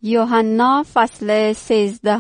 یوحنا فصل 13.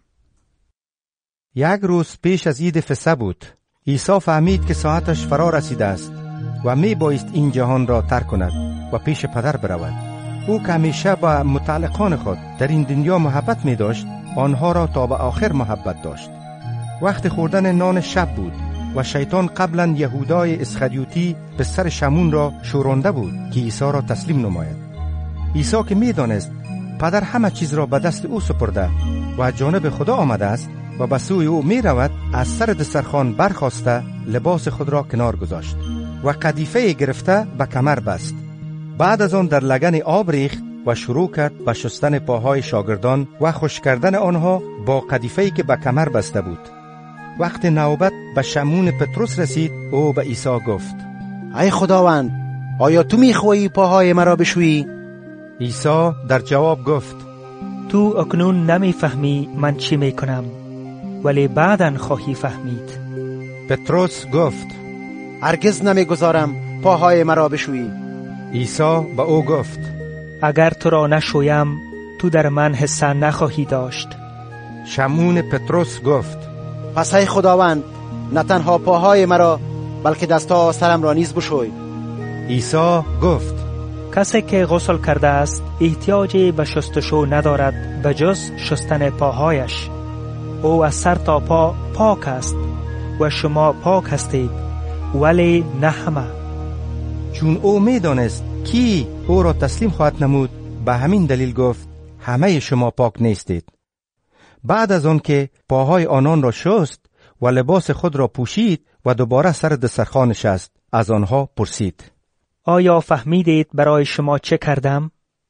یک روز پیش از عید فسح بود. عیسی فهمید که ساعتش فرا رسیده است و می بایست این جهان را ترک کند و پیش پدر برود. او که همیشه با متعلقان خود در این دنیا محبت می داشت، آنها را تا به آخر محبت داشت. وقت خوردن نان شب بود و شیطان قبلا یهودای اسخریوطی پسر شمون را شورانده بود که عیسی را تسلیم نماید. عیسی که می دانست پدر همه چیز را به دست او سپرده و از جانب خدا آمده است و به سوی او می رود، از سر دسترخوان برخاسته لباس خود را کنار گذاشت و قدیفه گرفته به کمر بست. بعد از آن در لگن آب ریخت و شروع کرد به شستن پاهای شاگردان و خشک کردن آنها با قدیفه‌ای که به کمر بسته بود. وقت نوبت به شمون پطرس رسید، او به عیسی گفت: ای خداوند، آیا تو میخواهی پاهای مرا بشویی؟ عیسی در جواب گفت: تو اکنون نمیفهمی من چی میکنم، ولی بعداً خواهی فهمید. پطرس گفت: هرگز نمیگذارم پاهای مرا بشویی. عیسی به او گفت: اگر تو را نشویم تو در من حصه نخواهی داشت. شمون پطرس گفت: پس ای خداوند، نه تنها پاهای مرا بلکه دستا سرم را نیز بشوی. عیسی گفت: کسی که غسل کرده است احتیاجی به شستشو ندارد به جز شستن پاهایش. او از سر تا پا پاک است و شما پاک هستید، ولی نه همه. چون او می دانست کی او را تسلیم خواهد نمود، به همین دلیل گفت: همه شما پاک نیستید. بعد از آن که پاهای آنان را شست و لباس خود را پوشید و دوباره سر دسترخوان نشست، از آنها پرسید: آیا فهمیدید برای شما چه کردم؟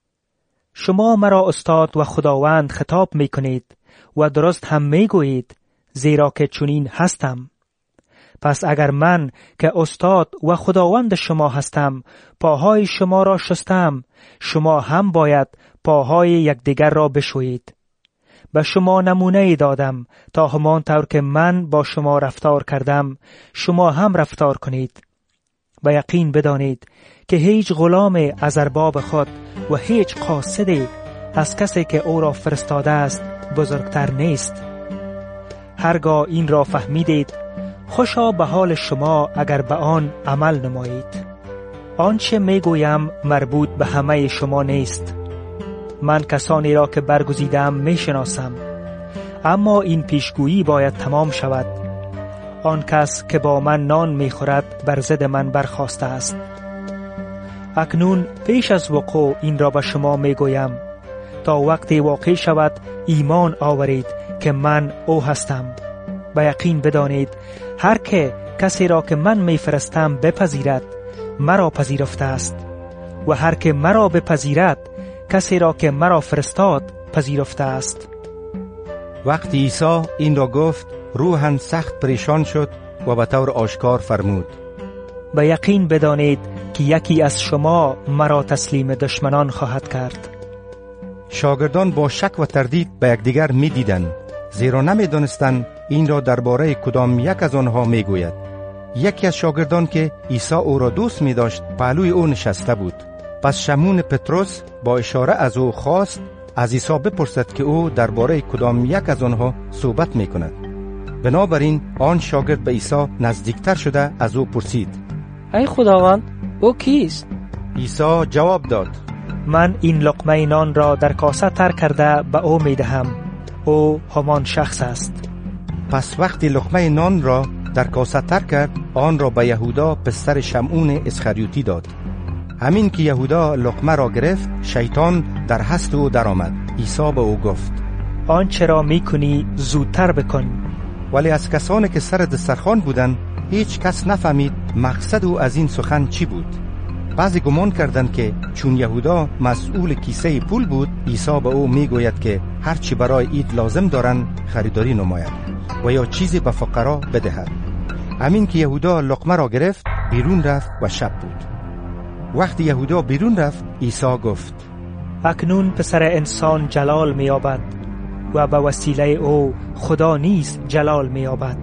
شما مرا استاد و خداوند خطاب می کنید و درست هم می گویید، زیرا که چنین هستم. پس اگر من که استاد و خداوند شما هستم پاهای شما را شستم، شما هم باید پاهای یکدیگر را بشویید. به شما نمونه دادم تا همان طور که من با شما رفتار کردم شما هم رفتار کنید. و یقین بدانید که هیچ غلام از ارباب خود و هیچ قاصدی از کسی که او را فرستاده است بزرگتر نیست. هرگاه این را فهمیدید، خوشا به حال شما اگر به آن عمل نمایید. آنچه میگویم مربوط به همه شما نیست. من کسانی را که برگزیدم میشناسم، اما این پیشگویی باید تمام شود. آن کس که با من نان میخورد بر ضد من برخاسته است. اکنون پیش از وقوع این را به شما میگویم تا وقتی واقع شود ایمان آورید که من او هستم. و یقین بدانید هر که کسی را که من میفرستم بپذیرد مرا پذیرفته است، و هر که مرا بپذیرد کسی را که مرا فرستاد پذیرفته است. وقتی عیسی این را گفت، روحاً سخت پریشان شد و به طور آشکار فرمود: به یقین بدانید که یکی از شما مرا تسلیم دشمنان خواهد کرد. شاگردان با شک و تردید به یکدیگر می دیدند، زیرا نمی دانستند این را درباره کدام یک از آنها می گوید. یکی از شاگردان که عیسی او را دوست می داشت پهلوی او نشسته بود. پس شمون پطرس با اشاره از او خواست از عیسی بپرسد که او درباره کدام یک از آنها صحبت می کند. بنابراین آن شاگرد به عیسی نزدیکتر شده از او پرسید: ای خداوند، او کیست؟ عیسی جواب داد: من این لقمه نان را در کاسه تر کرده به او می دهم. او همان شخص است. پس وقتی لقمه نان را در کاسه تر کرد، آن را به یهودا پسر شمعون اسخریوطی داد. همین که یهودا لقمه را گرفت، شیطان در هست او در آمد. عیسی به او گفت: آنچه را می کنی زودتر بکن. ولی از کسانی که سر دسترخوان بودند هیچ کس نفهمید مقصد او از این سخن چی بود. بعضی گمان کردند که چون یهودا مسئول کیسه پول بود، عیسی به او می گوید که هر چی برای عید لازم دارند خریداری نماید و یا چیزی به فقرا بدهد. همین که یهودا لقمه را گرفت، بیرون رفت و شب بود. وقتی یهودا بیرون رفت، عیسی گفت: اکنون پسر انسان جلال می‌یابد و به وسیله او خدا نیز جلال می‌یابد.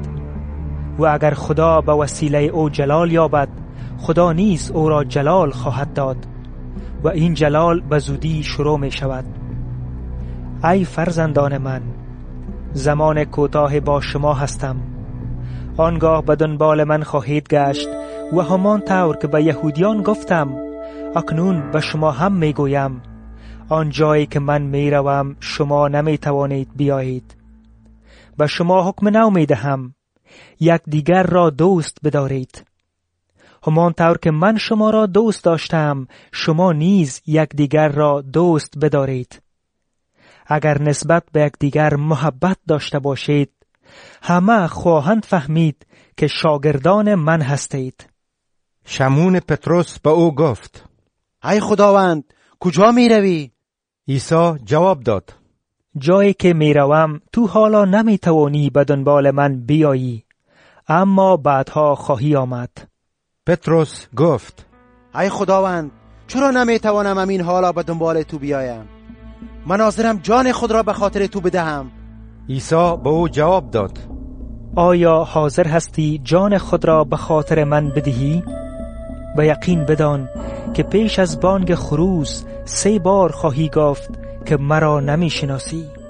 و اگر خدا به وسیله او جلال یابد، خدا نیز او را جلال خواهد داد و این جلال به زودی شروع می شود. ای فرزندان من، زمان کوتاه با شما هستم. آنگاه به دنبال من خواهید گشت و همان طور که به یهودیان گفتم اکنون به شما هم میگویم، آن جایی که من میروم شما نمیتوانید بیایید. به شما حکم نو میدهم، یک دیگر را دوست بدارید. همان طور که من شما را دوست داشتم شما نیز یک دیگر را دوست بدارید. اگر نسبت به یک دیگر محبت داشته باشید همه خواهند فهمید که شاگردان من هستید. شمعون پطرس به او گفت: ای خداوند، کجا می روی؟ عیسی جواب داد: جایی که می روم تو حالا نمی توانی به دنبال من بیایی، اما بعدها خواهی آمد. پطرس گفت: ای خداوند، چرا نمی توانم همین حالا به دنبال تو بیایم؟ من حاضرم جان خود را به خاطر تو بدهم. عیسی به او جواب داد: آیا حاضر هستی جان خود را به خاطر من بدهی؟ به یقین بدان که پیش از بانگ خروس 3 بار خواهی گفت که مرا نمی شناسی.